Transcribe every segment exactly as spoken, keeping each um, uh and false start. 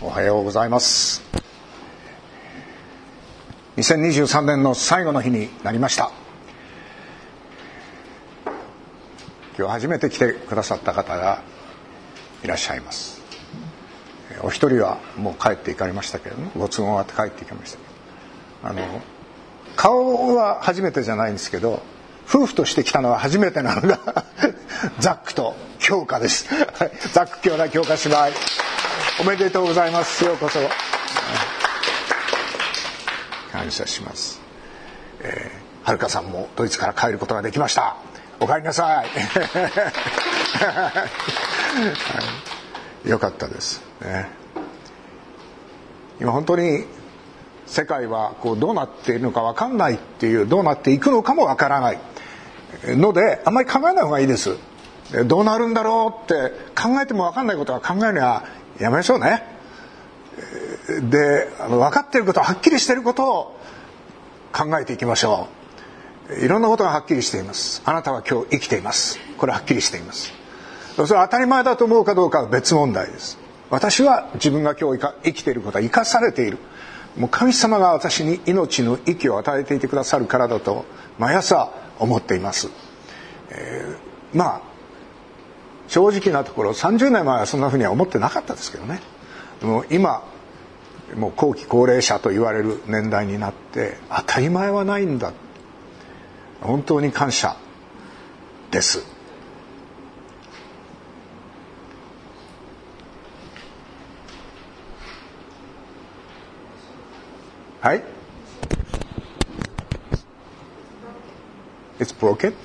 おはようございます。にせんにじゅうさんねんの最後の日になりました。今日初めて来てくださった方がいらっしゃいます。お一人はもう帰って行かれましたけれども、ご都合があって帰って行きましたけど、あの顔は初めてじゃないんですけど、夫婦として来たのは初めてなのがザックと京香です。ザック兄弟、京香姉妹、おめでとうございます。ようこそ。感謝します。えー、はるかさんもドイツから帰ることができました。お帰りなさい。はい、よかったです、ね。今本当に世界はこうどうなっているのか分かんないっていう、どうなっていくのかも分からないので、あんまり考えない方がいいです。どうなるんだろうって考えても分かんないことは考えるのはやめましょうね。で、あの分かっていること、はっきりしていることを考えていきましょう。いろんなことがはっきりしています。あなたは今日生きています。これははっきりしています。それは当たり前だと思うかどうかは別問題です。私は自分が今日生きていることは生かされている。もう神様が私に命の息を与えていてくださるからだと毎朝思っています。えー、まあ正直なところさんじゅうねんまえはそんなふうには思ってなかったですけどね。でも今もう後期高齢者と言われる年代になって当たり前はないんだ。本当に感謝です。はい。It's broken?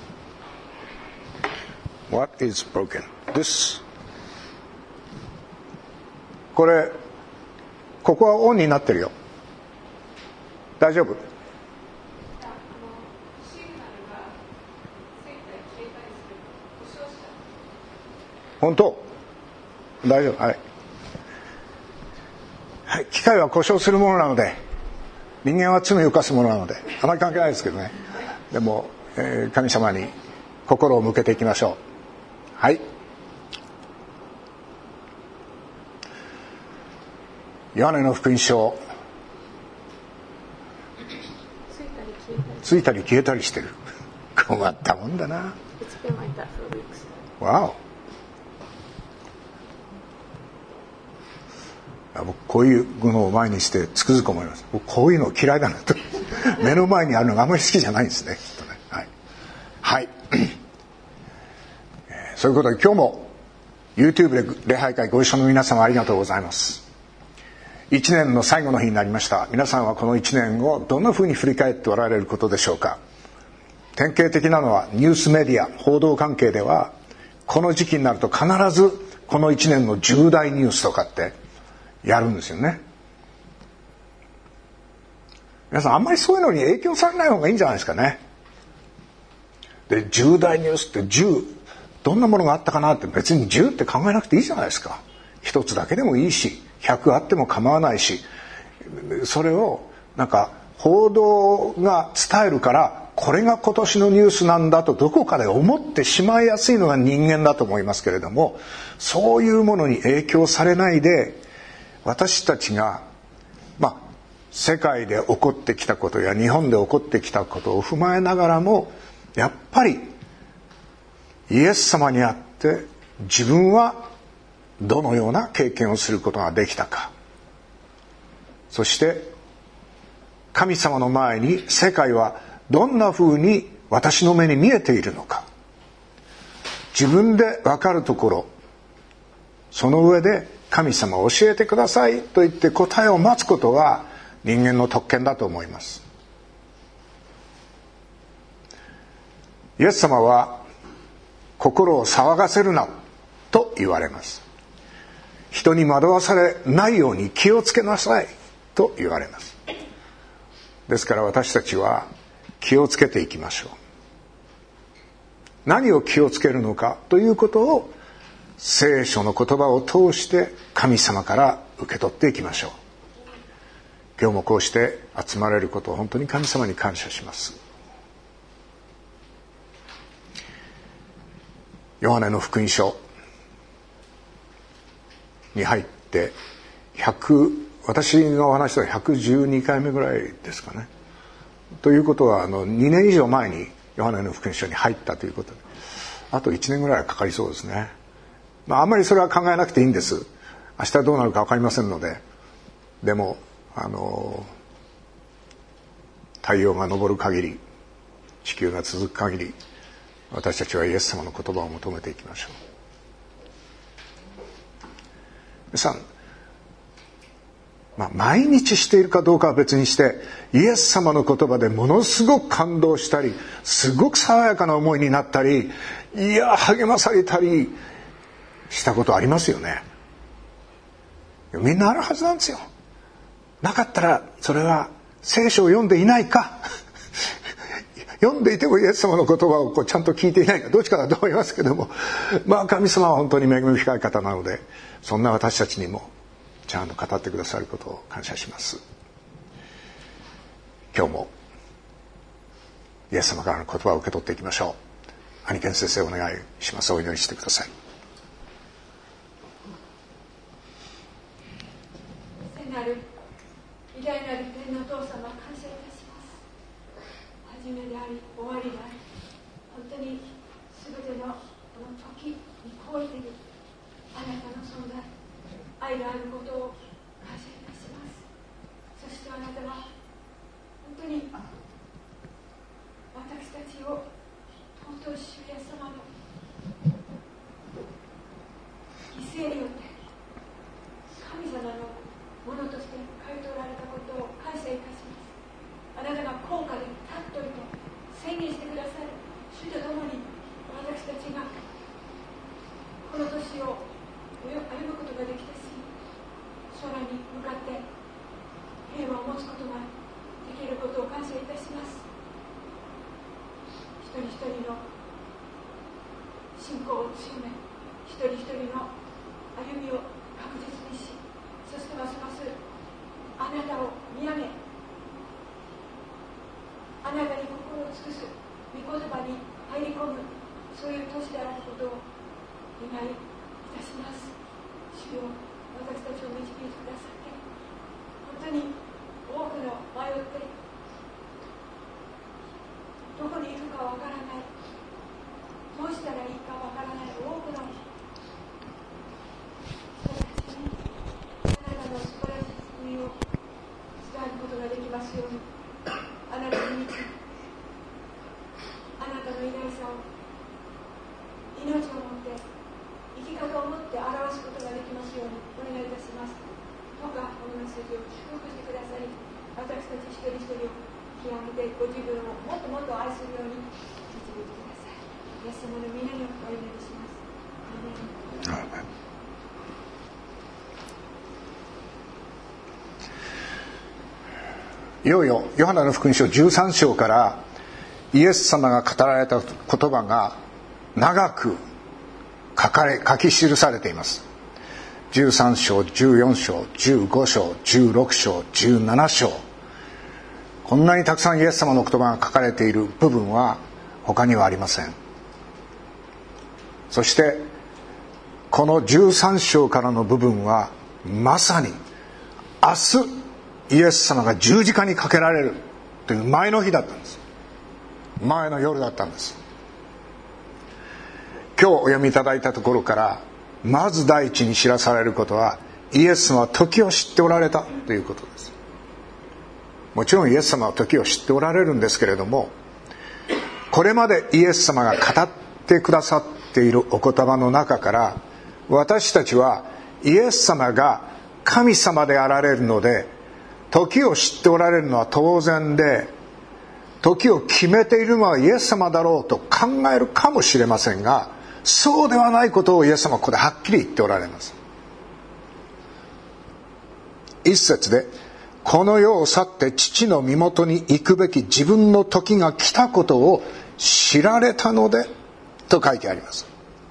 What is broken? This. これ、ここはオンになってるよ。大丈夫？本当？大丈夫？はい。はい。機械は故障するものなので、人間は罪を犯すものなので、あまり関係ないですけどね。でも、えー、神様に心を向けていきましょう。はい。ヨハネの福音書、ついたり消えたりしてる。困ったもんだな。わお。僕こういうのを前にしてつくづく思います。僕こういうの嫌いだなと。目の前にあるのがあんまり好きじゃないんですね、きっとね。はい。はい。そういうことで今日も YouTube で礼拝会ご一緒の皆様ありがとうございます。一年の最後の日になりました。皆さんはこの一年をどんなふうに振り返っておられることでしょうか。典型的なのはニュースメディア、報道関係ではこの時期になると必ずこの一年の重大ニュースとかってやるんですよね。皆さんあんまりそういうのに影響されない方がいいんじゃないですかね。で、重大ニュースってじゅう、どんなものがあったかなって別にじゅうって考えなくていいじゃないですか。一つだけでもいいし、ひゃくあっても構わないし、それをなんか報道が伝えるからこれが今年のニュースなんだとどこかで思ってしまいやすいのが人間だと思いますけれども、そういうものに影響されないで、私たちがまあ世界で起こってきたことや日本で起こってきたことを踏まえながらも、やっぱりイエス様にあって自分はどのような経験をすることができたか、そして神様の前に世界はどんな風に私の目に見えているのか、自分で分かるところ、その上で神様教えてくださいと言って答えを待つことが人間の特権だと思います。イエス様は心を騒がせるなと言われます。人に惑わされないように気をつけなさいと言われます。ですから私たちは気をつけていきましょう。何を気をつけるのかということを聖書の言葉を通して神様から受け取っていきましょう。今日もこうして集まれることを本当に神様に感謝します。ヨハネの福音書に入ってひゃく私のお話ではひゃくじゅうにかいめぐらいですかね。ということはあのにねん以上前にヨハネの福音書に入ったということで、あといちねんぐらいはかかりそうですね。まああんまりそれは考えなくていいんです。明日どうなるか分かりませんので。でもあの太陽が昇る限り、地球が続く限り、私たちはイエス様の言葉を求めていきましょう。皆さん、まあ、毎日しているかどうかは別にして、イエス様の言葉でものすごく感動したり、すごく爽やかな思いになったり、いや励まされたりしたことありますよね。みんなあるはずなんですよ。なかったらそれは聖書を読んでいないか読んでいてもイエス様の言葉をこうちゃんと聞いていないか、どっちかだと思いますけども、まあ神様は本当に恵み深い方なので、そんな私たちにもちゃんと語ってくださることを感謝します。今日もイエス様からの言葉を受け取っていきましょう。兄賢先生お願いします。お祈りしてください。 聖なる偉大なる天のお父様、感謝いたします。初めであり終わりであり、本当に全てのこの時に超えているあなたの存在、愛のあることを感謝いたします。そしてあなたは本当に私たちを尊い主イエス様の犠牲によって神様のものとして買い取られたことを感謝いたします。あなたが高価で尊いと宣言してくださる主と共に、私たちがこの年を歩むことができたし、空に向かって平和を持つことができることを感謝いたします。一人一人の信仰を強め、一人一人の歩みを確実にし、そしてますますあなたを見上げ、あなたに心を尽くす御言葉に入り込む、そういう年であることをお願いいたします。主よ、私たちを導いてくださって、本当に多くの迷ってどこにいるかわからない、どうしたらいいかわからない多くの人たちにあなたの素晴らしい救いを伝えることができますように、あなたの道、あなたの偉大さを命をもって生き方を持って表すことができますようにお願いいたします。どうかこのメッセージを祝福してくださり、私たち一人一人を極めてご自分をもっともっと愛するように導いてください。イエス様の皆にお祈りします。アーメン。 いよいよヨハネの福音書じゅうさん章からイエス様が語られた言葉が長く書かれ書き記されています。じゅうさん章、じゅうよん章、じゅうご章、じゅうろく章、じゅうなな章、こんなにたくさんイエス様の言葉が書かれている部分は他にはありません。そしてこのじゅうさん章からの部分はまさに明日イエス様が十字架にかけられるという前の日だったんです。前の夜だったんです。今日お読みいただいたところからまず第一に知らされることは、イエス様は時を知っておられたということです。もちろんイエス様は時を知っておられるんですけれども、これまでイエス様が語ってくださっているお言葉の中から、私たちはイエス様が神様であられるので、時を知っておられるのは当然で、時を決めているのはイエス様だろうと考えるかもしれませんが、そうではないことをイエス様はここではっきり言っておられます。一節で、この世を去って父の身元に行くべき自分の時が来たことを知られたのでと書いてあります。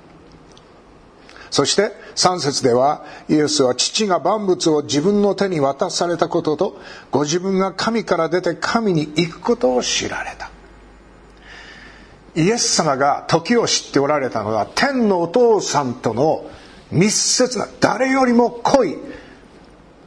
そして三節では、イエスは父が万物を自分の手に渡されたことと、ご自分が神から出て神に行くことを知られた。イエス様が時を知っておられたのは、天のお父さんとの密接な、誰よりも濃い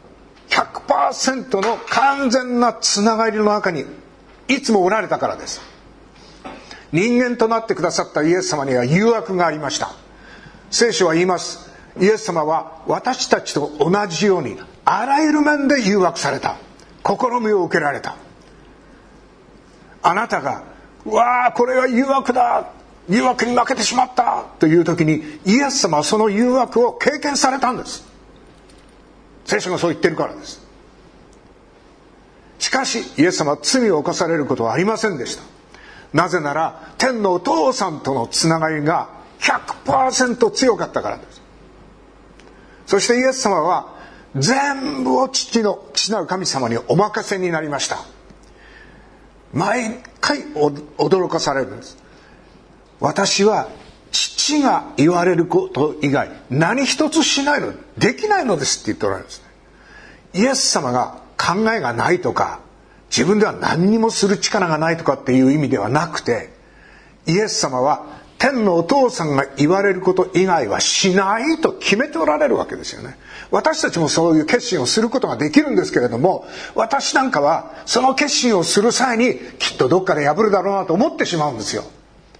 ひゃくパーセント の完全なつながりの中にいつもおられたからです。人間となってくださったイエス様には誘惑がありました。聖書は言います。イエス様は私たちと同じようにあらゆる面で誘惑された。試みを受けられた。あなたがうわあこれは誘惑だ、誘惑に負けてしまったという時にイエス様はその誘惑を経験されたんです。聖書がそう言ってるからです。しかしイエス様は罪を犯されることはありませんでした。なぜなら天のお父さんとのつながりが ひゃくパーセント 強かったからです。そしてイエス様は全部を父の父なる神様にお任せになりました。毎回驚かされるんです。私は父が言われること以外何一つしないの、できないのですって言っておられるんですね。イエス様が考えがないとか自分では何にもする力がないとかっていう意味ではなくて、イエス様は天のお父さんが言われること以外はしないと決めておられるわけですよね。私たちもそういう決心をすることができるんですけれども、私なんかはその決心をする際にきっとどっかで破るだろうなと思ってしまうんですよ。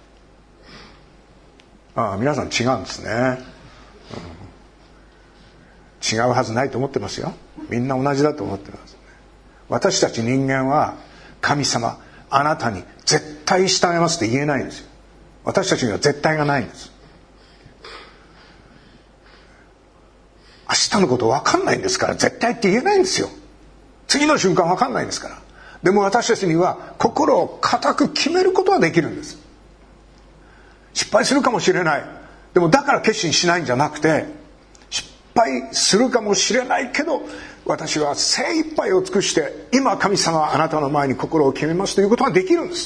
ああ、皆さん違うんですね、うん、違うはずないと思ってますよ。みんな同じだと思ってます。私たち人間は神様あなたに絶対従いますって言えないんですよ。私たちには絶対がないんです。明日のこと分かんないんですから絶対って言えないんですよ。次の瞬間分かんないんですから。でも私たちには心を固く決めることはできるんです。失敗するかもしれない、でもだから決心しないんじゃなくて、失敗するかもしれないけど私は精一杯を尽くして今神様はあなたの前に心を決めますということができるんです。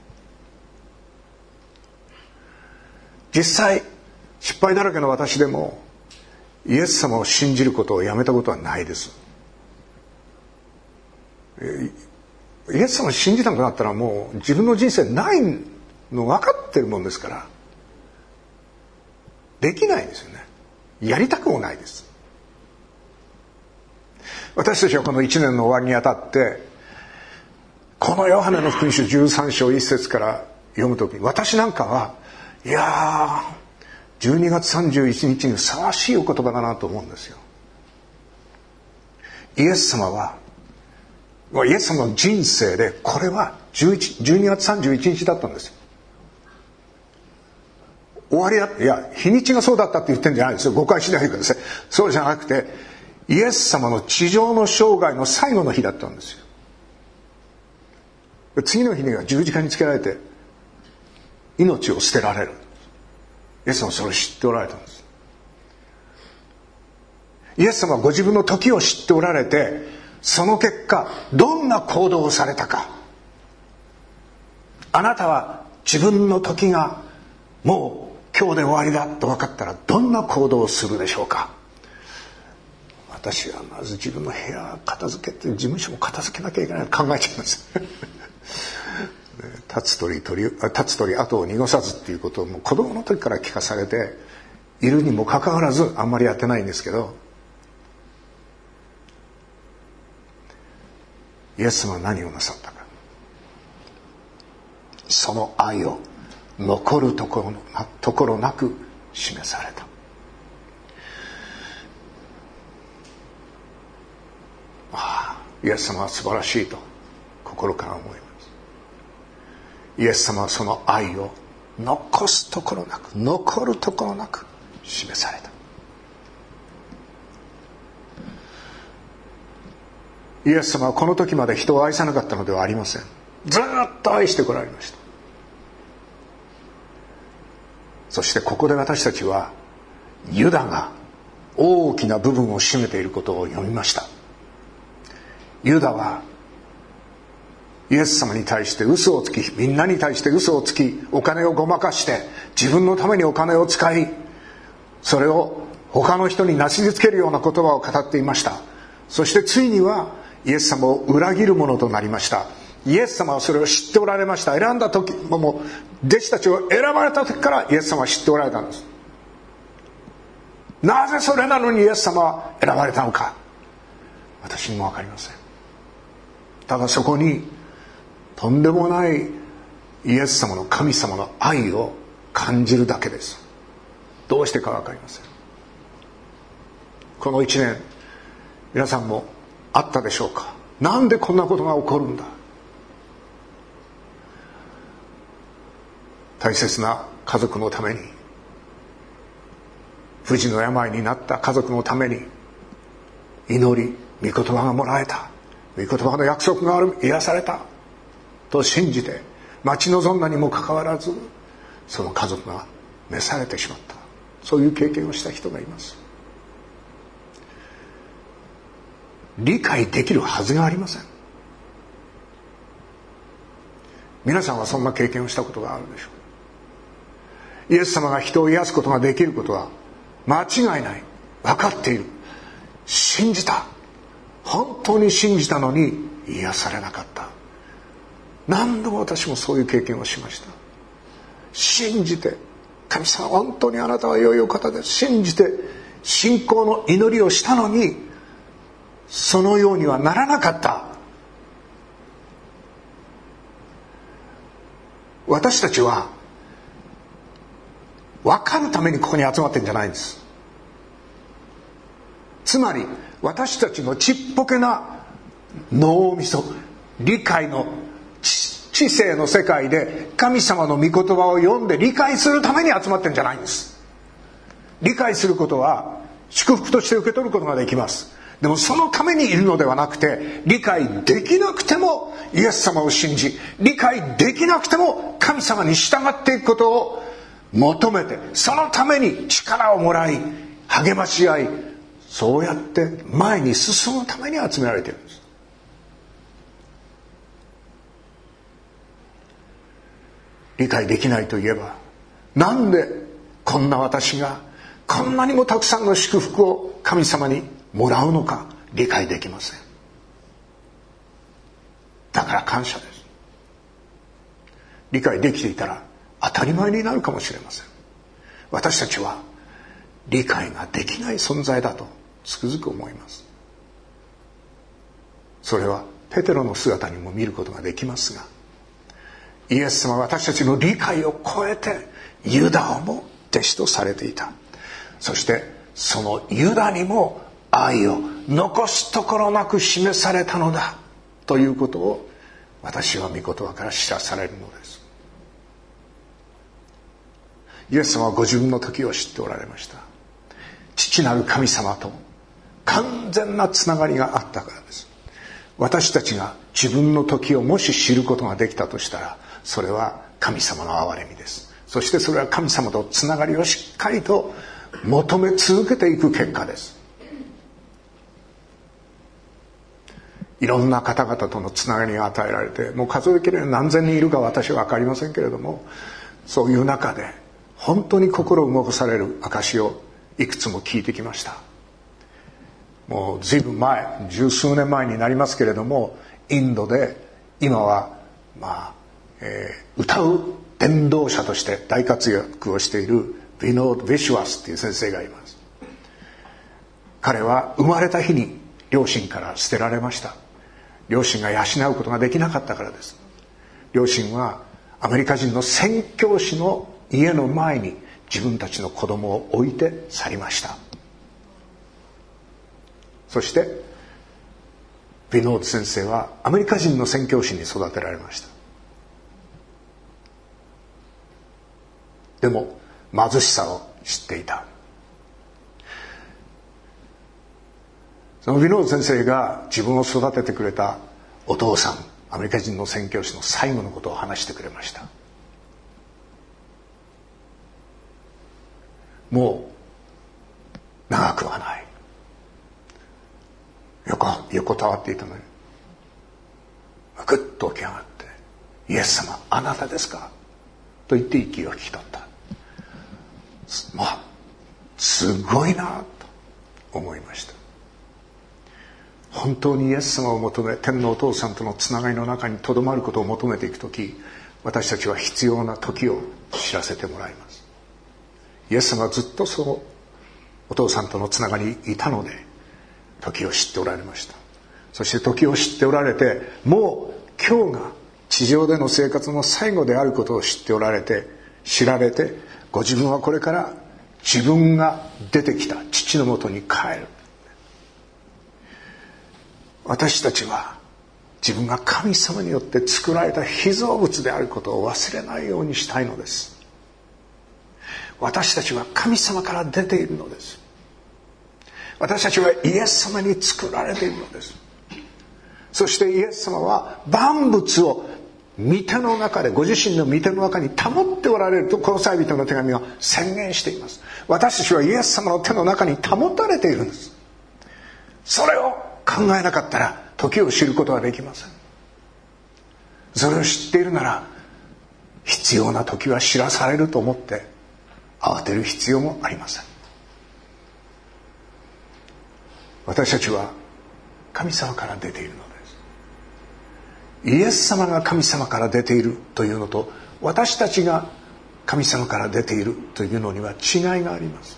実際失敗だらけの私でもイエス様を信じることをやめたことはないです。イエス様を信じなくなったらもう自分の人生ないの分かってるもんですからできないですよね。やりたくもないです。私たちはこのいちねんの終わりにあたってこのヨハネの福音書じゅうさん章いっ節から読むときに、私なんかはいやーじゅうにがつさんじゅういちにちにふさわしいお言葉だなと思うんですよ。イエス様はイエス様の人生でこれはじゅうにがつさんじゅういちにちだったんですよ。終わりだ、いや日にちがそうだったって言ってるんじゃないですよ。誤解しないでください。そうじゃなくてイエス様の地上の生涯の最後の日だったんですよ。次の日には十字架につけられて命を捨てられる。イエス様はそれを知っておられたんです。イエス様はご自分の時を知っておられて、その結果どんな行動をされたか。あなたは自分の時がもう今日で終わりだと分かったらどんな行動をするでしょうか。私はまず自分の部屋片付けて事務所も片付けなきゃいけないと考えちゃいます立つ鳥鳥立つ鳥後を濁さずっていうことをもう子供の時から聞かされているにもかかわらずあんまりやってないんですけど、イエス様は何をなさったか。その愛を残るところなところなく示された。ああ、イエス様は素晴らしいと心から思います。イエス様はその愛を残すところなく残るところなく示された。イエス様はこの時まで人を愛さなかったのではありません。ずっと愛してこられました。そしてここで私たちはユダが大きな部分を占めていることを読みました。ユダはイエス様に対して嘘をつき、みんなに対して嘘をつき、お金をごまかして自分のためにお金を使い、それを他の人になすりつけるような言葉を語っていました。そしてついにはイエス様を裏切るものとなりました。イエス様はそれを知っておられました。選んだ時も弟子たちを選ばれた時からイエス様は知っておられたんです。なぜそれなのにイエス様は選ばれたのか。 私にも分かりません。ただそこにとんでもないイエス様の神様の愛を感じるだけです。どうしてか分かりません。この一年皆さんもあったでしょうか。なんでこんなことが起こるんだ。大切な家族のために、不治の病になった家族のために祈り、御言葉がもらえた、御言葉の約束がある、癒されたと信じて待ち望んだにもかかわらず、その家族が召されてしまった。そういう経験をした人がいます。理解できるはずがありません。皆さんはそんな経験をしたことがあるでしょう。イエス様が人を癒すことができることは間違いない、分かっている、信じた、本当に信じたのに癒されなかった。何度も私もそういう経験をしました。信じて、神様本当にあなたは良いお方です、信じて信仰の祈りをしたのにそのようにはならなかった。私たちは分かるためにここに集まってるんじゃないんです。つまり私たちのちっぽけな脳みそ、理解の知性の世界で神様の御言葉を読んで理解するために集まってるんじゃないんです。理解することは祝福として受け取ることができます。でもそのためにいるのではなくて、理解できなくてもイエス様を信じ、理解できなくても神様に従っていくことを求めて、そのために力をもらい励まし合い、そうやって前に進むために集められているんです。理解できないといえば、なんでこんな私がこんなにもたくさんの祝福を神様にもらうのか理解できません。だから感謝です。理解できていたら当たり前になるかもしれません。私たちは理解ができない存在だとつくづく思います。それはペテロの姿にも見ることができますが、イエス様は私たちの理解を超えてユダをも弟子とされていた。そしてそのユダにも愛を残すところなく示されたのだということを私は御言葉から知らされるのです。イエス様はご自分の時を知っておられました。父なる神様と完全なつながりがあったからです。私たちが自分の時をもし知ることができたとしたら、それは神様の憐れみです。そしてそれは神様とつながりをしっかりと求め続けていく結果です。いろんな方々とのつながりが与えられて、もう数えきれない何千人いるか私は分かりませんけれども、そういう中で本当に心を動かされる証をいくつも聞いてきました。もう随分前、十数年前になりますけれども、インドで今はまあ、えー、歌う伝道者として大活躍をしているヴィノード・ヴィシュワスっていう先生がいます。彼は生まれた日に両親から捨てられました。両親が養うことができなかったからです。両親はアメリカ人の宣教師の家の前に自分たちの子供を置いて去りました。そしてヴィノード先生はアメリカ人の宣教師に育てられました。でも貧しさを知っていた。そのヴィノード先生が自分を育ててくれたお父さん、アメリカ人の宣教師の最後のことを話してくれました。もう長くはない。横横たわっていたのにぐっと起き上がって「イエス様あなたですか?」と言って息を引き取った。まあすごいなと思いました。本当にイエス様を求め、天のお父さんとのつながりの中にとどまることを求めていくとき、私たちは必要な時を知らせてもらいます。イエス様はずっとそのお父さんとのつながりにいたので時を知っておられました。 そして時を知っておられて、もう今日が地上での生活の最後であることを知っておられて、知られて、ご自分はこれから自分が出てきた父のもとに帰る。私たちは自分が神様によって作られた被造物であることを忘れないようにしたいのです。私たちは神様から出ているのです。私たちはイエス様に作られているのです。そしてイエス様は万物を御手の中で、ご自身の御手の中に保っておられると、このコロサイ人の手紙は宣言しています。私たちはイエス様の手の中に保たれているんです。それを考えなかったら時を知ることはできません。それを知っているなら、必要な時は知らされると思って慌てる必要もありません。私たちは神様から出ているのです。イエス様が神様から出ているというのと、私たちが神様から出ているというのには違いがあります。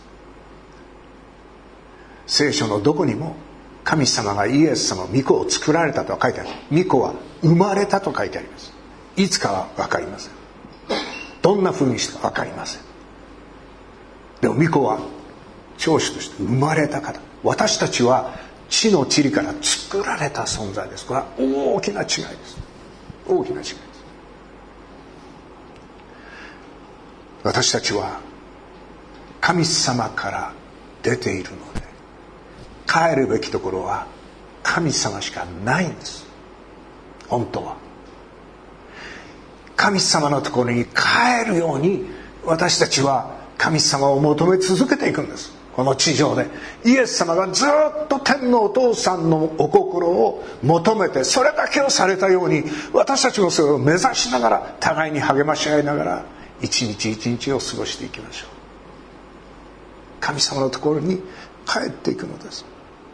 聖書のどこにも神様がイエス様、御子を作られたとは書いてある。御子は生まれたと書いてあります。いつかは分かりません。どんな風にしてか分かりません。でも御子は長子として生まれた方。私たちは地の塵から作られた存在です。これは大きな違いです。大きな違いです。私たちは神様から出ているので、帰るべきところは神様しかないんです。本当は神様のところに帰るように、私たちは神様を求め続けていくんです。この地上でイエス様がずっと天のお父さんのお心を求めて、それだけをされたように、私たちもそれを目指しながら、互いに励まし合いながら一日一日を過ごしていきましょう。神様のところに帰っていくのです。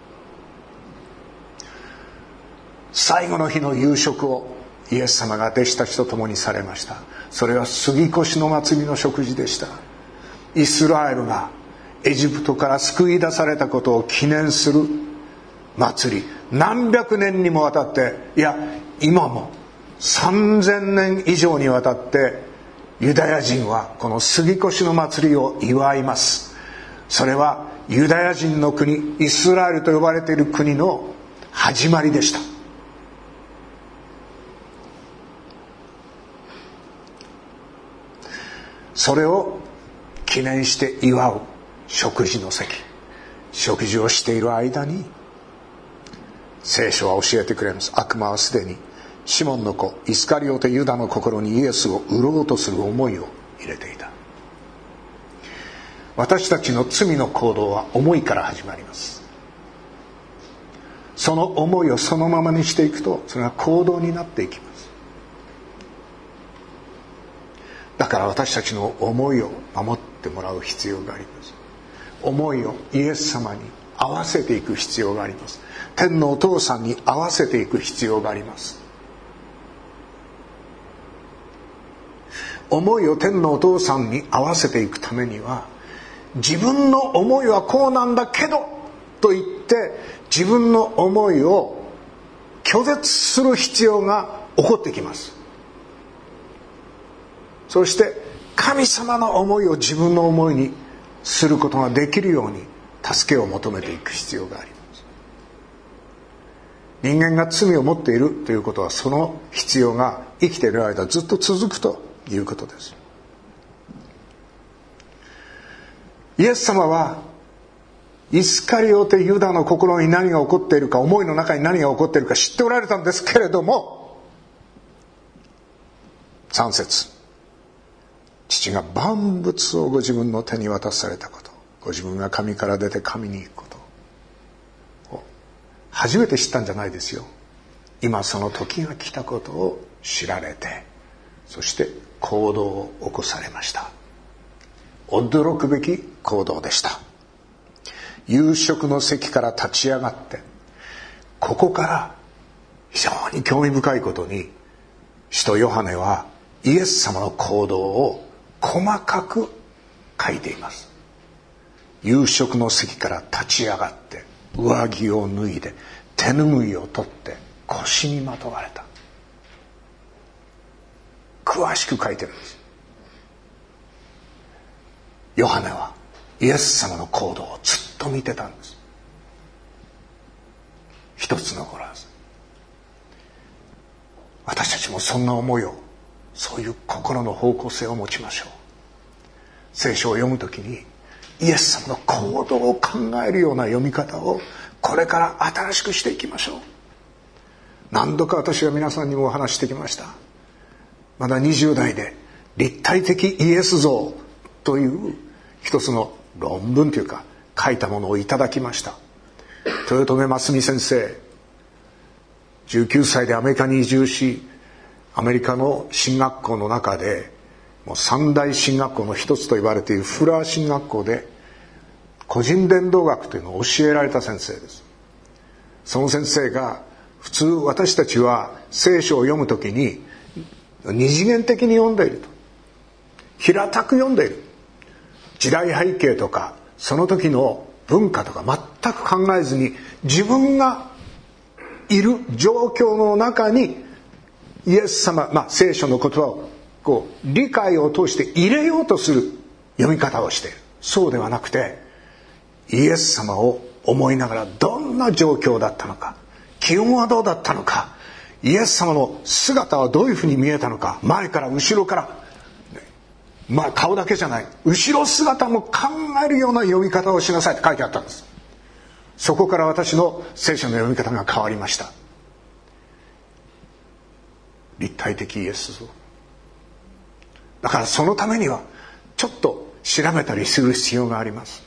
最後の日の夕食をイエス様が弟子たちと共にされました。それは杉越の祭りの食事でした。イスラエルがエジプトから救い出されたことを記念する祭り、何百年にもわたって、いや今も三千年以上にわたってユダヤ人はこの杉越の祭りを祝います。それはユダヤ人の国、イスラエルと呼ばれている国の始まりでした。それを記念して祝う食事の席。食事をしている間に聖書は教えてくれます。悪魔はすでにシモンの子イスカリオテユダの心にイエスを売ろうとする思いを入れていた。私たちの罪の行動は思いから始まります。その思いをそのままにしていくと、それが行動になっていきます。だから私たちの思いを守ってもらう必要があります。思いをイエス様に合わせていく必要があります。天のお父さんに合わせていく必要があります。思いを天のお父さんに合わせていくためには、自分の思いはこうなんだけどと言って自分の思いを拒絶する必要が起こってきます。そして神様の思いを自分の思いにすることができるように助けを求めていく必要があります。人間が罪を持っているということは、その必要が生きている間ずっと続くということです。イエス様はイスカリオテユダの心に何が起こっているか、思いの中に何が起こっているか知っておられたんですけれども、さん節、父が万物をご自分の手に渡されたこと、ご自分が神から出て神に行くことを初めて知ったんじゃないですよ。今その時が来たことを知られて、そして行動を起こされました。驚くべき行動でした。夕食の席から立ち上がって、ここから非常に興味深いことに、使徒ヨハネはイエス様の行動を細かく書いています。夕食の席から立ち上がって、上着を脱いで手拭いを取って腰にまとわれた。詳しく書いてるんです。ヨハネはイエス様の行動をずっと見てたんです。一つ残らず。私たちもそんな思いを、そういう心の方向性を持ちましょう。聖書を読むときにイエス様の行動を考えるような読み方をこれから新しくしていきましょう。何度か私は皆さんにもお話してきました。まだにじゅう代で立体的イエス像という一つの論文というか書いたものをいただきました。豊留真澄先生、じゅうきゅうさいでアメリカに移住し、アメリカの進学校の中でもう三大進学校の一つと言われているフラー進学校で個人伝道学というのを教えられた先生です。その先生が、普通私たちは聖書を読むときに二次元的に読んでいると、平たく読んでいる。時代背景とかその時の文化とか全く考えずに、自分がいる状況の中にイエス様、まあ、聖書の言葉をこう理解を通して入れようとする読み方をしている。そうではなくて、イエス様を思いながら、どんな状況だったのか、気温はどうだったのか、イエス様の姿はどういうふうに見えたのか、前から後ろから、まあ顔だけじゃない、後ろ姿も考えるような読み方をしなさいって書いてあったんです。そこから私の聖書の読み方が変わりました。立体的イエス像だから、そのためにはちょっと調べたりする必要があります。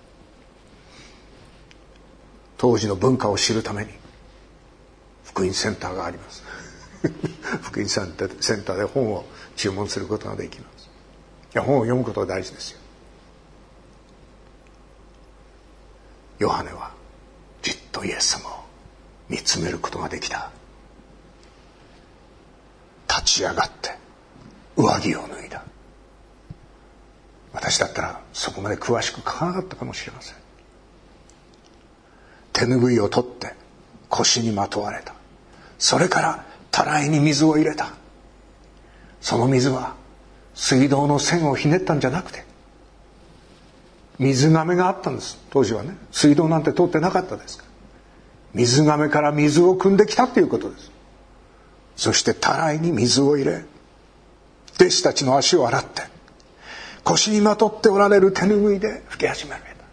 当時の文化を知るために福音センターがあります福音センターで本を注文することができます。いや、本を読むことが大事ですよ。ヨハネはじっとイエス様を見つめることができた。立ち上がって上着を脱いだ。私だったらそこまで詳しく書かなかったかもしれません。手拭いを取って腰にまとわれた。それからたらいに水を入れた。その水は水道の栓をひねったんじゃなくて、水がめがあったんです。当時はね、水道なんて通ってなかったですから、水がめから水を汲んできたということです。そしてたらいに水を入れ、弟子たちの足を洗って、腰にまとっておられる手拭いで拭き始められた。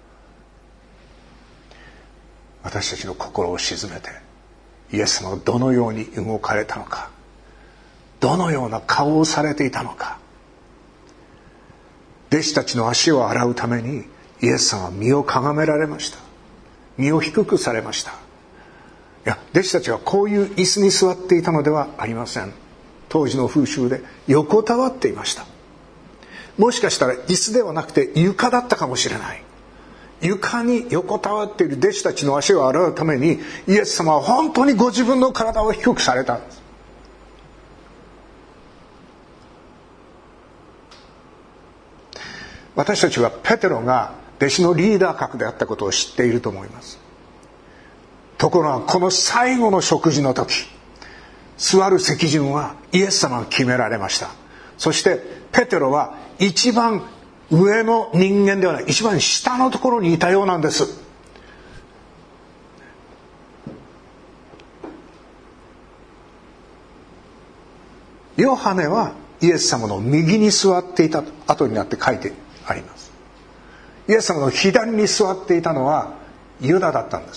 私たちの心を静めて、イエス様がどのように動かれたのか、どのような顔をされていたのか。弟子たちの足を洗うためにイエス様は身をかがめられました。身を低くされました。いや、弟子たちはこういう椅子に座っていたのではありません。当時の風習で横たわっていました。もしかしたら椅子ではなくて床だったかもしれない。床に横たわっている弟子たちの足を洗うためにイエス様は本当にご自分の体を低くされたんです。私たちはペテロが弟子のリーダー格であったことを知っていると思います。ところがこの最後の食事の時、座る席順はイエス様が決められました。そしてペテロは一番上の人間ではない、一番下のところにいたようなんです。ヨハネはイエス様の右に座っていたと後になって書いてあります。イエス様の左に座っていたのはユダだったんです。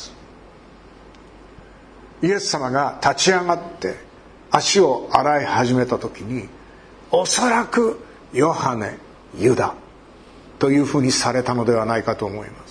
イエス様が立ち上がって足を洗い始めた時に、おそらくヨハネ、ユダというふうにされたのではないかと思います。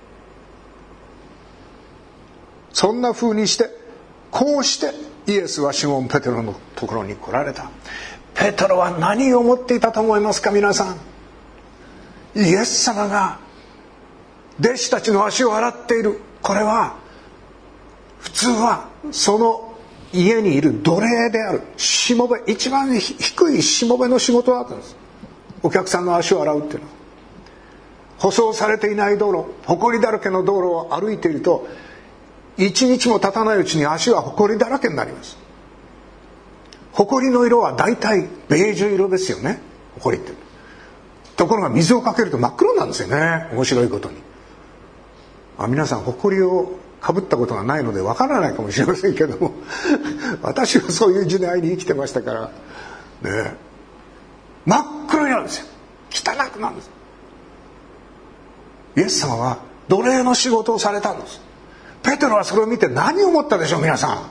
そんなふうにして、こうしてイエスはシモン・ペテロのところに来られた。ペテロは何を思っていたと思いますか、皆さん。イエス様が弟子たちの足を洗っている。これは普通はその家にいる奴隷であるしもべ、一番低いしもべの仕事だったんです。お客さんの足を洗うっていうのは、舗装されていない道路、埃だらけの道路を歩いていると、 一日も経たないうちに足は埃だらけになります。埃の色はだいたいベージュ色ですよね、埃って。ところが水をかけると真っ黒なんですよね、面白いことに。あ、皆さん埃をかぶったことがないのでわからないかもしれませんけども私はそういう時代に生きてましたからね、真っ黒になるんですよ。汚くなるんです。イエス様は奴隷の仕事をされたんです。ペテロはそれを見て何を思ったでしょう、皆さん。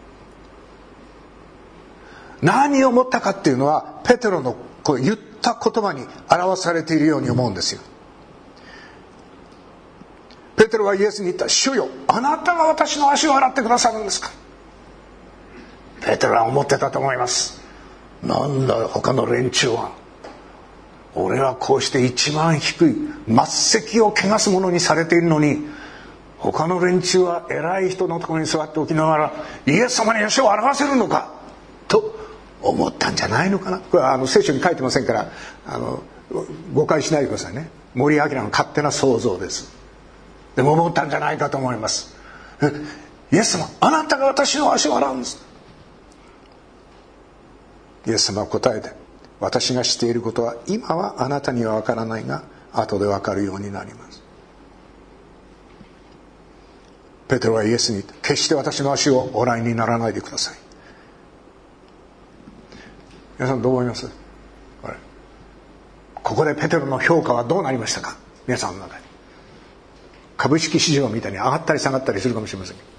何を思ったかっていうのはペテロのこう言った言葉に表されているように思うんですよ。ペテロはイエスに言った。主よ、あなたが私の足を洗ってくださるんですか。ペテロは思ってたと思います。なんだ他の連中は、俺はこうして一番低い末席を汚すものにされているのに、他の連中は偉い人のところに座っておきながらイエス様に足を洗わせるのかと思ったんじゃないのかな。これはあの聖書に書いてませんからあの誤解しないでくださいね。森明の勝手な想像です。でも思ったんじゃないかと思います。イエス様、あなたが私の足を洗うんです。イエス様は答えて、私がしていることは今はあなたには分からないが後で分かるようになります。ペテロはイエスに言った。決して私の足をお洗いにならないでください。皆さんどう思います？これここでペテロの評価はどうなりましたか。皆さんの中に株式市場みたいに上がったり下がったりするかもしれませんけど、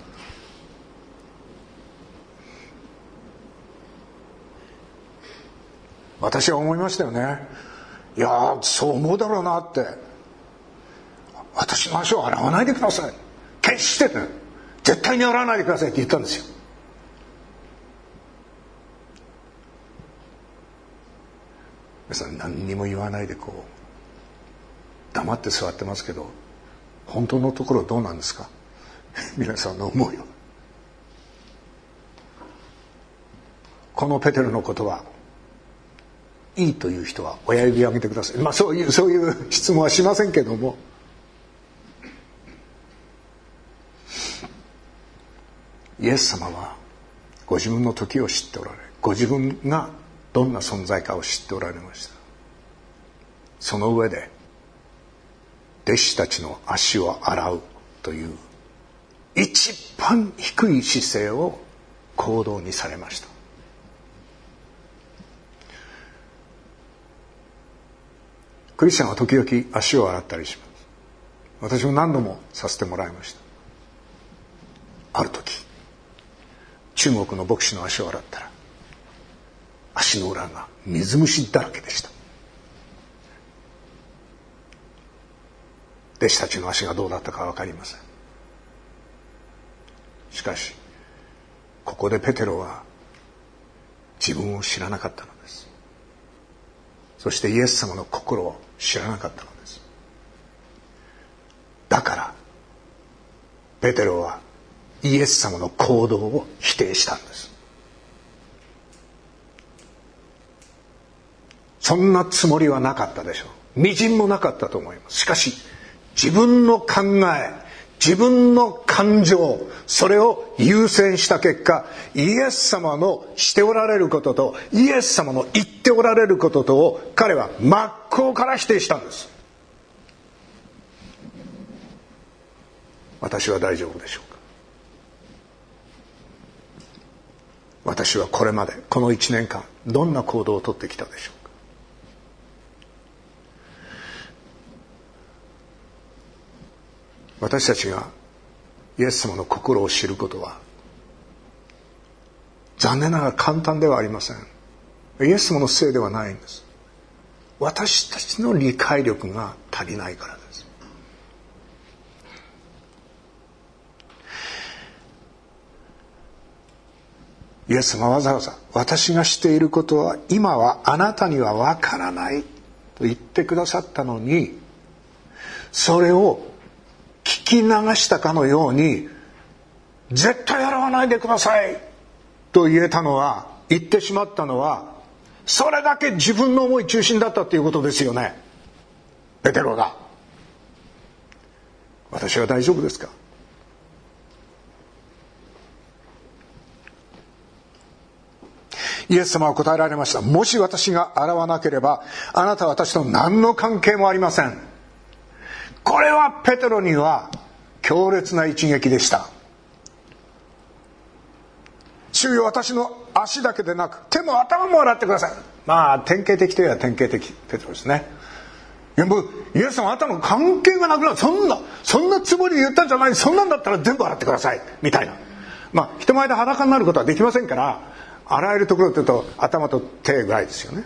私は思いましたよね。いやそう思うだろうなって。私の足を洗わないでください、決してね、絶対に洗わないでくださいって言ったんですよ。皆さん何にも言わないでこう黙って座ってますけど、本当のところどうなんですか皆さんの思いは。このペテロのことはいいという人は親指を上げてください。まあそういうそういう質問はしませんけども、イエス様はご自分の時を知っておられ、ご自分がどんな存在かを知っておられました。その上で弟子たちの足を洗うという一番低い姿勢を行動にされました。クリスチャンは時々足を洗ったりします。私も何度もさせてもらいました。ある時中国の牧師の足を洗ったら足の裏が水虫だらけでした。弟子たちの足がどうだったか分かりません。しかしここでペテロは自分を知らなかったのです。そしてイエス様の心を知らなかったのです。だからペテロはイエス様の行動を否定したんです。そんなつもりはなかったでしょう。微塵もなかったと思います。しかし自分の考え、自分の感情、それを優先した結果、イエス様のしておられることとイエス様の言っておられることとを彼は真っ向から否定したんです。私は大丈夫でしょうか。私はこれまでこのいちねんかんどんな行動をとってきたでしょうか。私たちがイエス様の心を知ることは残念ながら簡単ではありません。イエス様のせいではないんです。私たちの理解力が足りないからです。イエス様はわざわざ私がしていることは今はあなたにはわからないと言ってくださったのに、それを聞き流したかのように絶対洗わないでくださいと言えたのは、言ってしまったのはそれだけ自分の思い中心だったということですよね。ペテロが私は大丈夫ですか。 イエス様は答えられました。もし私が洗わなければあなたは私と何の関係もありません。これはペテロには強烈な一撃でした。主よ、私の足だけでなく手も頭も洗ってください。まあ典型的といえば典型的ペテロですね。いやもうイエス様あなたの関係がなくなる、そんなそんなつもりで言ったんじゃない、そんなんだったら全部洗ってくださいみたいな。まあ人前で裸になることはできませんから、洗えるところというと頭と手ぐらいですよね。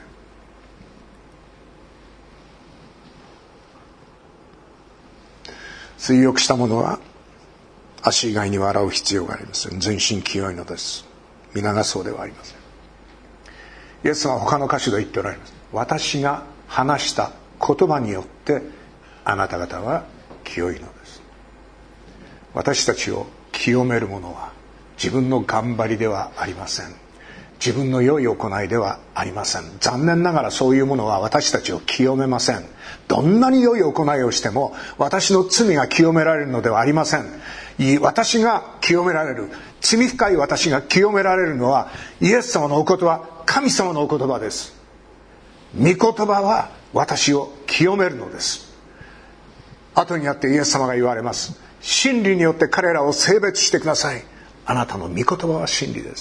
水浴した者は足以外には洗う必要がありません。全身清いのです。皆がそうではありません。イエス様は他の箇所で言っておられます。私が話した言葉によってあなた方は清いのです。私たちを清めるものは自分の頑張りではありません。自分の良い行いではありません。残念ながらそういうものは私たちを清めません。どんなに良い行いをしても私の罪が清められるのではありません。私が清められる、罪深い私が清められるのはイエス様のお言葉、神様のお言葉です。御言葉は私を清めるのです。後になってイエス様が言われます。真理によって彼らを性別してください。あなたの御言葉は真理です。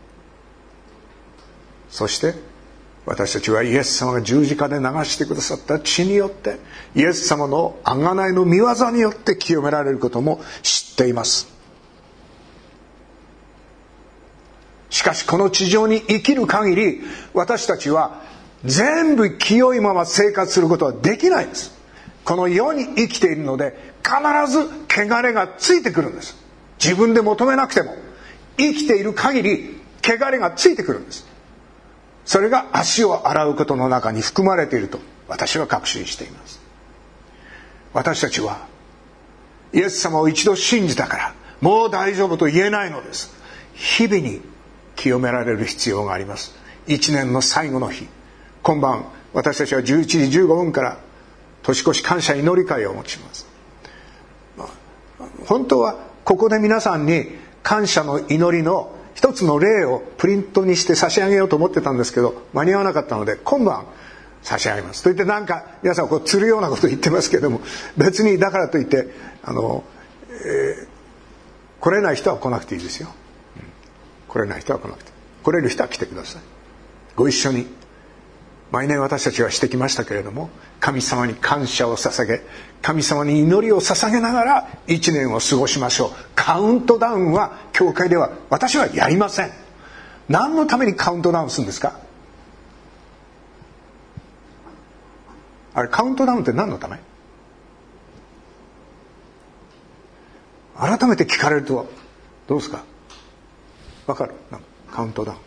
そして私たちはイエス様が十字架で流してくださった血によってイエス様の贖いの御業によって清められることも知っています。しかしこの地上に生きる限り私たちは全部清いまま生活することはできないんです。この世に生きているので必ず汚れがついてくるんです。自分で求めなくても生きている限り汚れがついてくるんです。それが足を洗うことの中に含まれていると私は確信しています。私たちはイエス様を一度信じたからもう大丈夫と言えないのです。日々に清められる必要があります。一年の最後の日、今晩私たちはじゅういちじじゅうごふんから年越し感謝祈り会を持ちます。本当はここで皆さんに感謝の祈りの一つの例をプリントにして差し上げようと思ってたんですけど間に合わなかったので今晩差し上げますと言って、なんか皆さんこう釣るようなこと言ってますけども、別にだからといってあの、えー、来れない人は来なくていいですよ、うん、来れない人は来なくて、来れる人は来てください。ご一緒に毎年私たちはしてきましたけれども、神様に感謝を捧げ、神様に祈りを捧げながら一年を過ごしましょう。カウントダウンは教会では私はやりません。何のためにカウントダウンするんですか？あれカウントダウンって何のため？改めて聞かれるとどうですか？わかる？カウントダウン、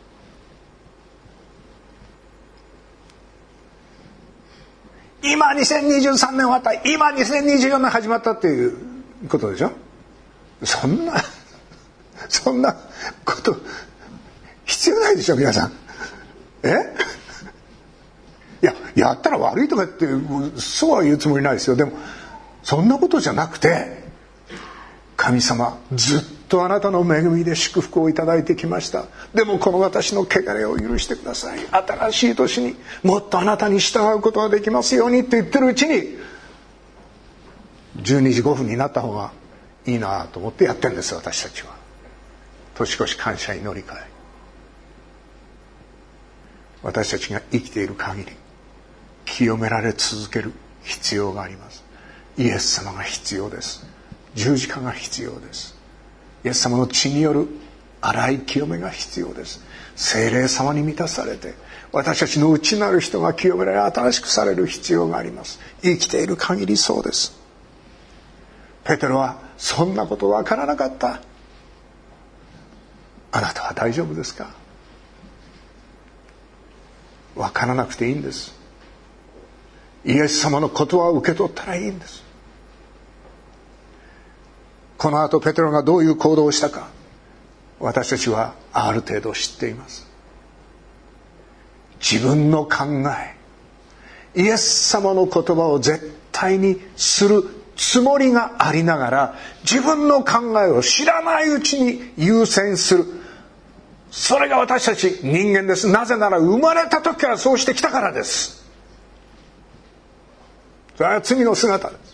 今にせんにじゅうさんねん終わった、今にせんにじゅうよねん始まったっていうことでしょ。そんなそんなこと必要ないでしょ皆さん。えいややったら悪いとかってそうは言うつもりないですよ。でもそんなことじゃなくて、神様ずっとあなたの恵みで祝福をいただいてきました。でもこの私の汚れを許してください。新しい年にもっとあなたに従うことができますようにって言ってるうちにじゅうにじごふんになった方がいいなと思ってやってるんです。私たちは年越し感謝祈り会。私たちが生きている限り清められ続ける必要があります。イエス様が必要です。十字架が必要です。イエス様の血による洗い清めが必要です。聖霊様に満たされて私たちの内なる人が清められ新しくされる必要があります。生きている限りそうです。ペテロはそんなことわからなかった。あなたは大丈夫ですか？わからなくていいんです。イエス様の言葉を受け取ったらいいんです。この後ペテロがどういう行動をしたか私たちはある程度知っています。自分の考え、イエス様の言葉を絶対にするつもりがありながら自分の考えを知らないうちに優先する、 それが私たち人間です。なぜなら生まれた時からそうしてきたからです。それは罪の姿です。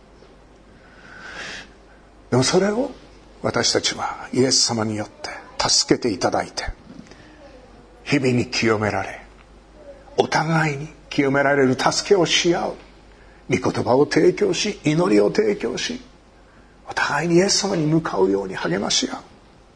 でもそれを私たちはイエス様によって助けていただいて、日々に清められ、お互いに清められる助けをし合う、御言葉を提供し、祈りを提供し、お互いにイエス様に向かうように励まし合う。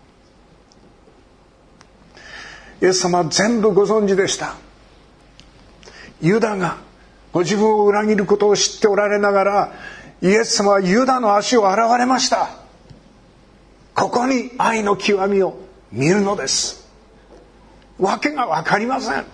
イエス様は全部ご存知でした。ユダがご自分を裏切ることを知っておられながら、イエス様はユダの足を洗われました。ここに愛の極みを見るのです。わけが分かりません。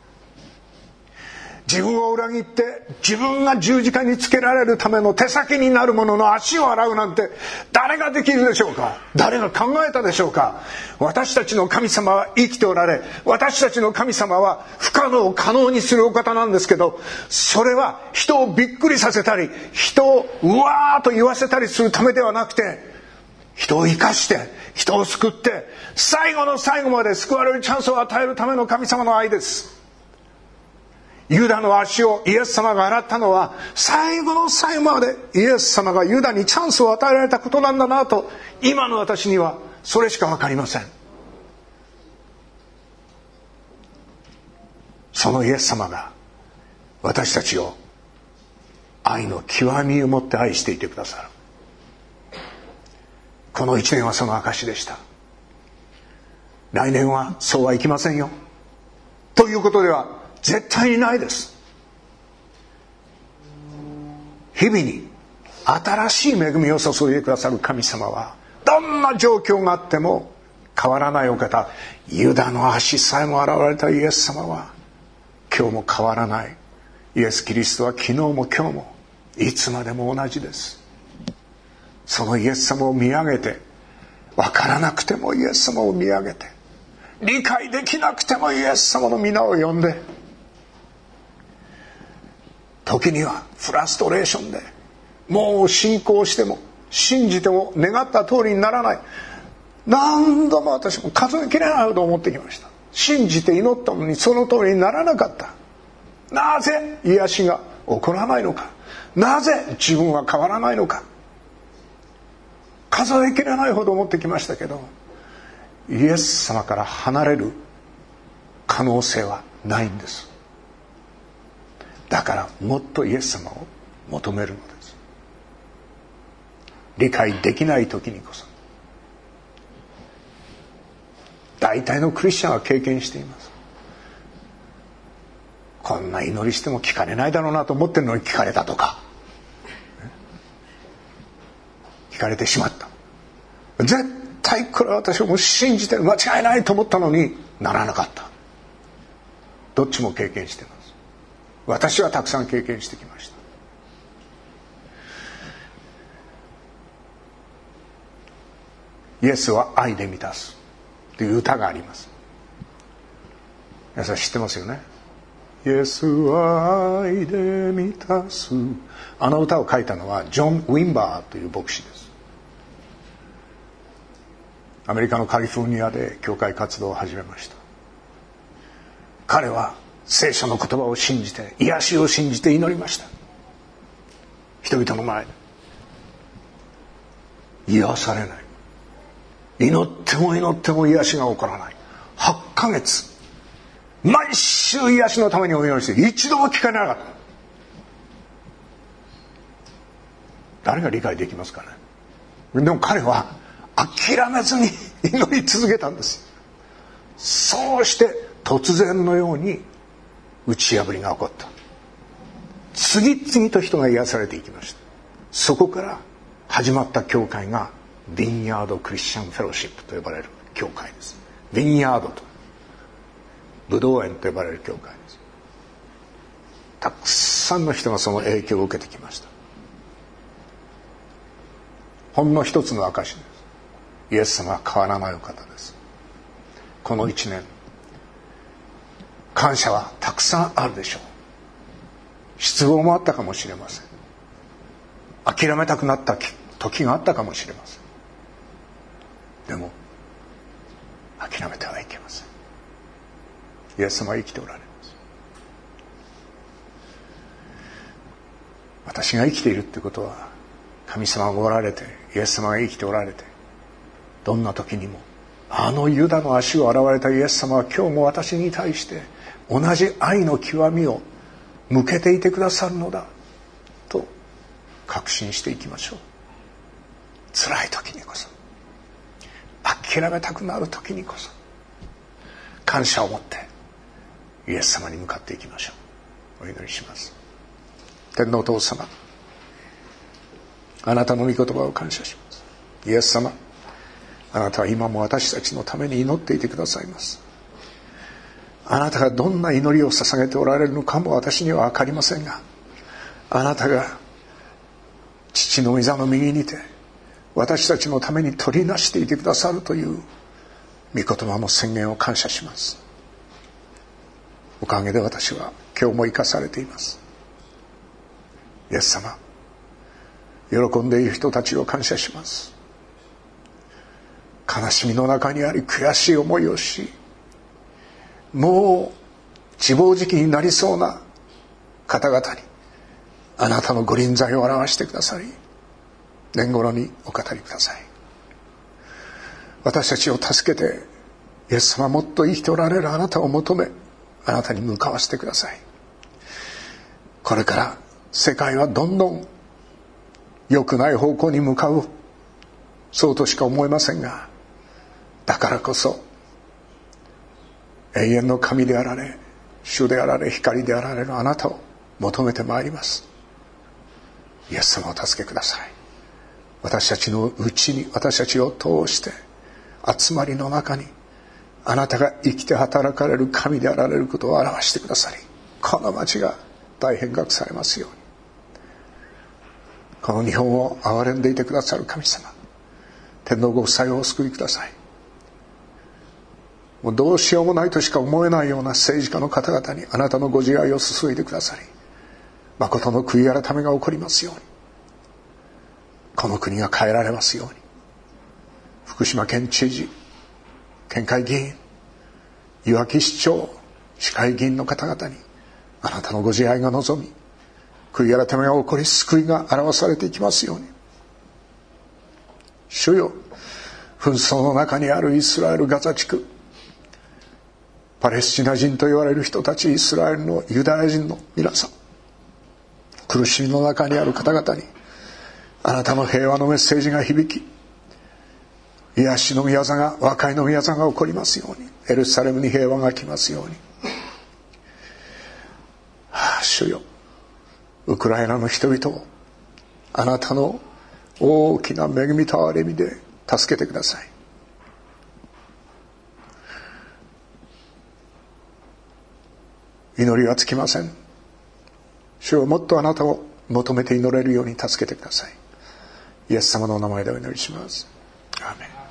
自分を裏切って自分が十字架につけられるための手先になるものの足を洗うなんて誰ができるでしょうか。誰が考えたでしょうか。私たちの神様は生きておられ、私たちの神様は不可能を可能にするお方なんですけど、それは人をびっくりさせたり、人をうわーと言わせたりするためではなくて、人を生かして人を救って最後の最後まで救われるチャンスを与えるための神様の愛です。ユダの足をイエス様が洗ったのは、最後の最後までイエス様がユダにチャンスを与えられたことなんだなと、今の私にはそれしか分かりません。そのイエス様が私たちを愛の極みをもって愛していてくださる。この一年はその証でした。来年はそうはいきませんよということでは絶対にないです。日々に新しい恵みを注いでくださる神様は、どんな状況があっても変わらないお方。ユダの足さえも現れたイエス様は今日も変わらない。イエス・キリストは昨日も今日もいつまでも同じです。そのイエス様を見上げて、分からなくてもイエス様を見上げて、理解できなくてもイエス様の皆を呼んで、時にはフラストレーションで、もう信仰しても信じても願った通りにならない。何度も私も数えきれないほど思ってきました。信じて祈ったのにその通りにならなかった。なぜ癒しが起こらないのか。なぜ自分は変わらないのか。数えきれないほど思ってきましたけど、イエス様から離れる可能性はないんです。だからもっとイエス様を求めるのです。理解できない時にこそ、大体のクリスチャンは経験しています。こんな祈りしても聞かれないだろうなと思ってるのに聞かれたとか、聞かれてしまった。絶対これは私はもう信じてる、間違いないと思ったのにならなかった。どっちも経験しています。私はたくさん経験してきました。イエスは愛で満たすという歌があります。皆さん知ってますよね。イエスは愛で満たす。あの歌を書いたのはジョン・ウィンバーという牧師です。アメリカのカリフォルニアで教会活動を始めました。彼は聖書の言葉を信じて、癒しを信じて祈りました。人々の前で癒されない。祈っても祈っても癒しが起こらない。はちかげつ毎週癒しのためにお祈りして一度も聞かれなかった。誰が理解できますかね。でも彼は諦めずに祈り続けたんです。そうして突然のように打ち破りが起こった。次々と人が癒されていきました。そこから始まった教会がヴィンヤードクリスチャンフェローシップと呼ばれる教会です。ヴィンヤードとブドウ園と呼ばれる教会です。たくさんの人がその影響を受けてきました。ほんの一つの証です。イエス様は変わらないお方です。この一年感謝はたくさんあるでしょう。失望もあったかもしれません。諦めたくなった時があったかもしれません。でも諦めてはいけません。イエス様は生きておられます。私が生きているってことは、神様がおられて、イエス様が生きておられて、どんな時にもあのユダの足を洗われたイエス様は今日も私に対して同じ愛の極みを向けていてくださるのだと確信していきましょう。辛い時にこそ、諦めたくなる時にこそ、感謝を持ってイエス様に向かっていきましょう。お祈りします。天のお父様、あなたの御言葉を感謝します。イエス様、あなたは今も私たちのために祈っていてくださいます。あなたがどんな祈りを捧げておられるのかも私には分かりませんが、あなたが父の御座の右にて私たちのために取りなしていてくださるという御言葉の宣言を感謝します。おかげで私は今日も生かされています。イエス様、喜んでいる人たちを感謝します。悲しみの中にあり悔しい思いをし、もう自暴自棄になりそうな方々にあなたのご臨在を表してくださり、年頃にお語りください。私たちを助けて、イエス様もっと生きておられるあなたを求め、あなたに向かわせてください。これから世界はどんどん良くない方向に向かう、そうとしか思えませんが、だからこそ永遠の神であられ、主であられ、光であられるあなたを求めてまいります。イエス様を助けください。私たちのうちに、私たちを通して集まりの中にあなたが生きて働かれる神であられることを表してくださり、この町が大変革されますように。この日本を憐れんでいてくださる神様、天皇ご夫妻をお救いください。もうどうしようもないとしか思えないような政治家の方々にあなたのご自愛を注いでくださり、誠の悔い改めが起こりますように、この国が変えられますように。福島県知事、県会議員、いわき市長、市会議員の方々にあなたのご自愛が望み、悔い改めが起こり、救いが表されていきますように。主よ、紛争の中にあるイスラエルガザ地区、パレスチナ人と言われる人たち、イスラエルのユダヤ人の皆さん、苦しみの中にある方々にあなたの平和のメッセージが響き、癒しの御業が、和解の御業が起こりますように。エルサレムに平和が来ますように。はあ、主よ、ウクライナの人々をあなたの大きな恵みと憐れみで助けてください。祈りは尽きません。主をもっとあなたを求めて祈れるように助けてください。イエス様のお名前でお祈りします。アーメン。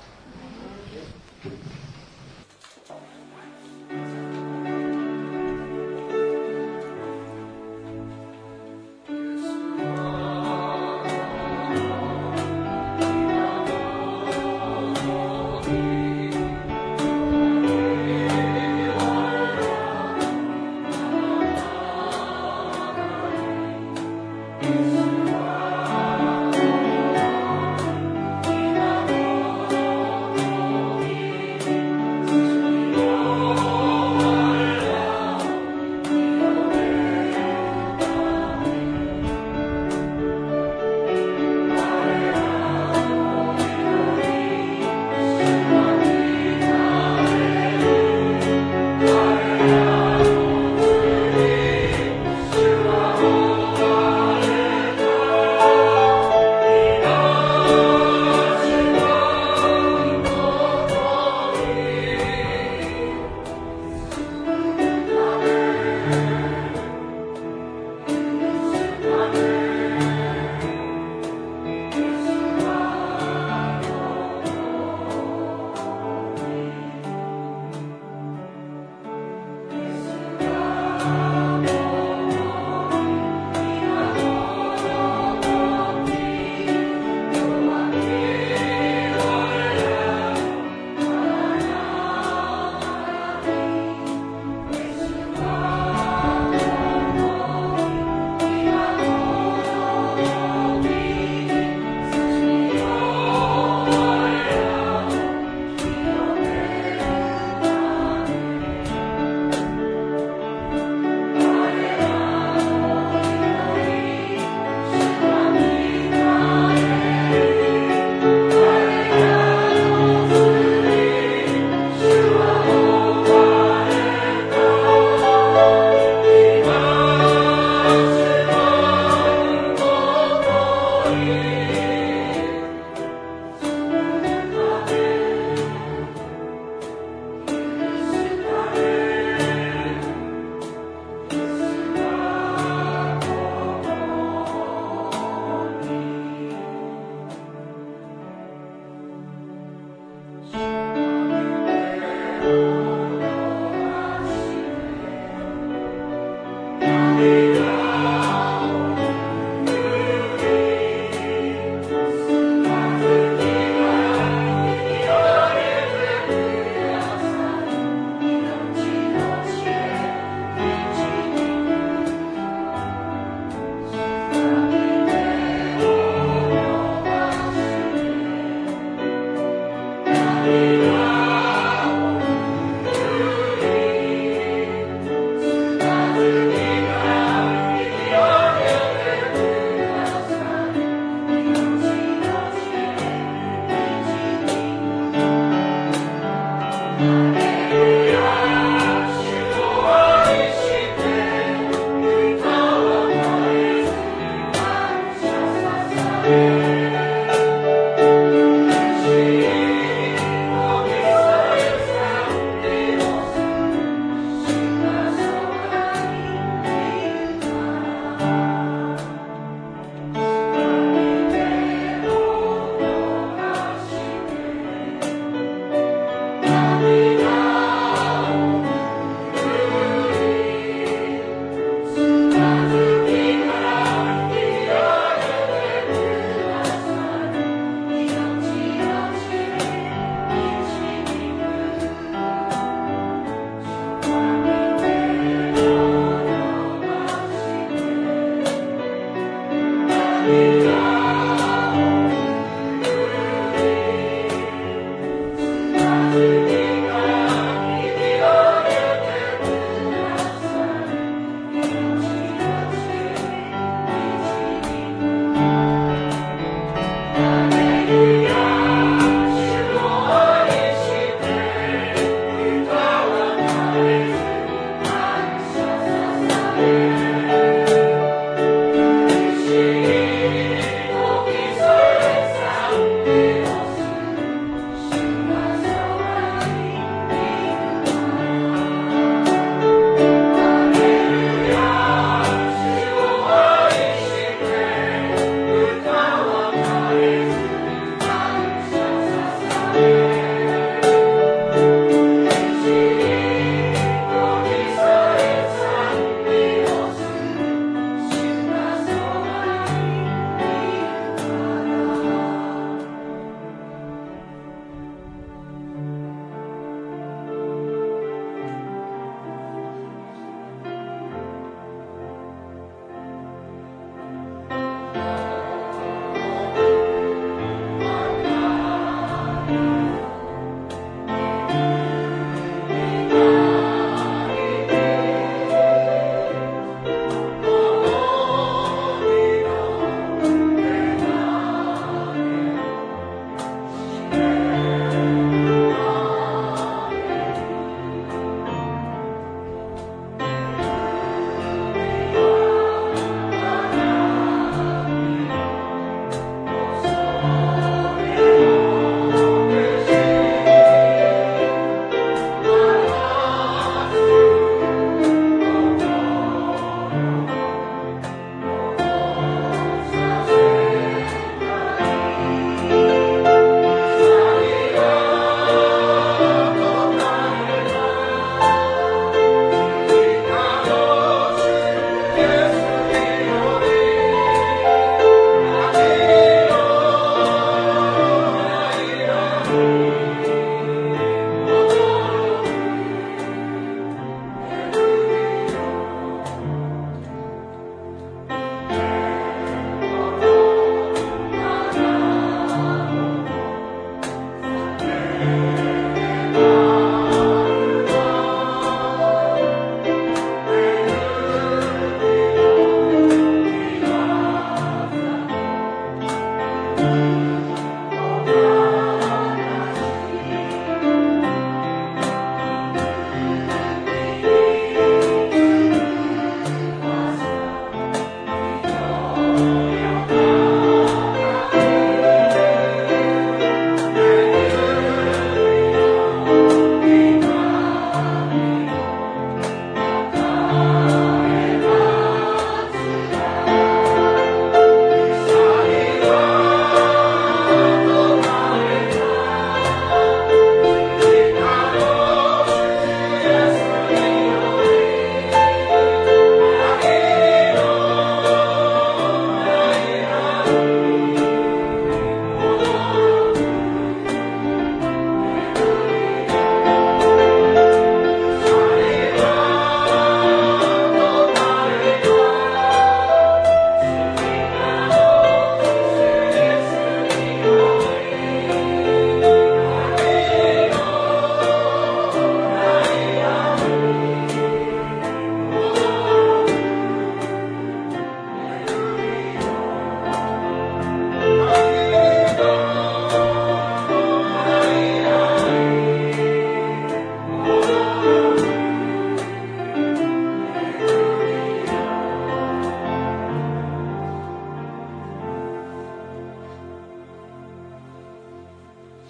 Oh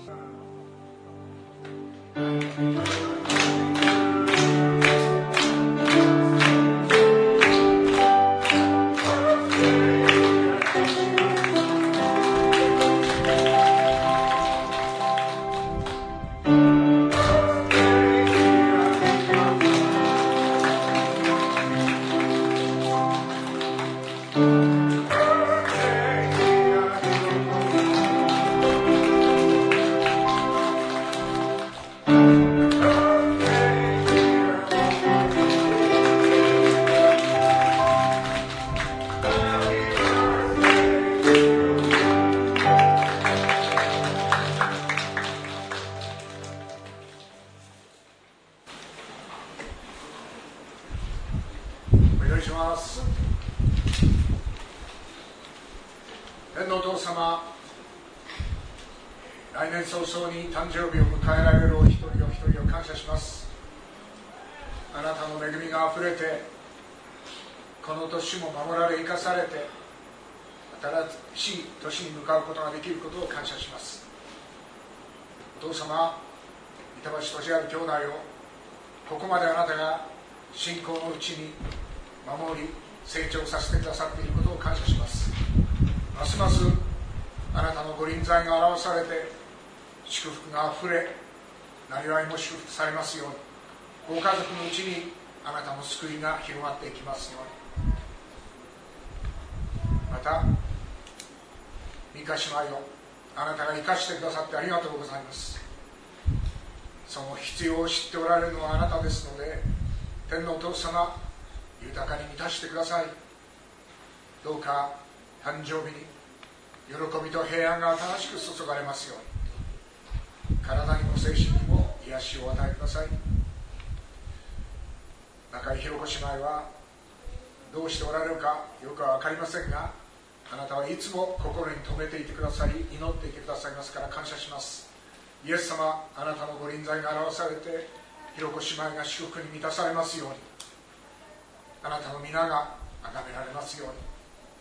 天のお父様、来年早々に誕生日を迎えられるお一人お一人を感謝します。あなたの恵みがあふれて、この年も守られ生かされて、新しい年に向かうことができることを感謝します。お父様、板橋俊治兄弟をここまであなたが信仰のうちに守り成長させてくださっていることを感謝します。ますますあなたのご臨在が表されて、祝福があふれ、なりわいも祝福されますように、ご家族のうちにあなたの救いが広がっていきますように。また三ヶ姉妹をあなたが生かしてくださってありがとうございます。その必要を知っておられるのはあなたですので、天のお父様、豊かに満たしてください。どうか誕生日に喜びと平安が新しく注がれますように、体にも精神にも癒しをお与えください。中井ひろ子姉妹はどうしておられるかよくは分かりませんが、あなたはいつも心に留めていてくださり、祈っていてくださいますから感謝します。イエス様、あなたのご臨在が表されて、ひろ子姉妹が祝福に満たされますように、あなたの皆が崇められますように。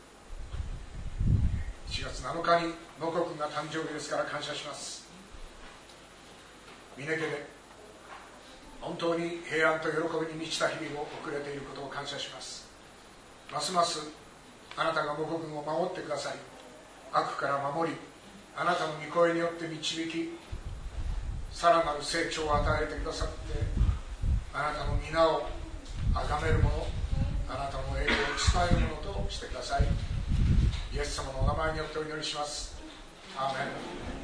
しがつなのかに野子君が誕生日ですから感謝します。峰家で本当に平安と喜びに満ちた日々を送れていることを感謝します。ますますあなたが野子君を守ってください、悪から守り、あなたの御声によって導き、さらなる成長を与えてくださって、あなたの皆を崇めるもの、あなたの栄光を伝えるものとしてください。イエス様のお名前によってお祈りします。アーメン。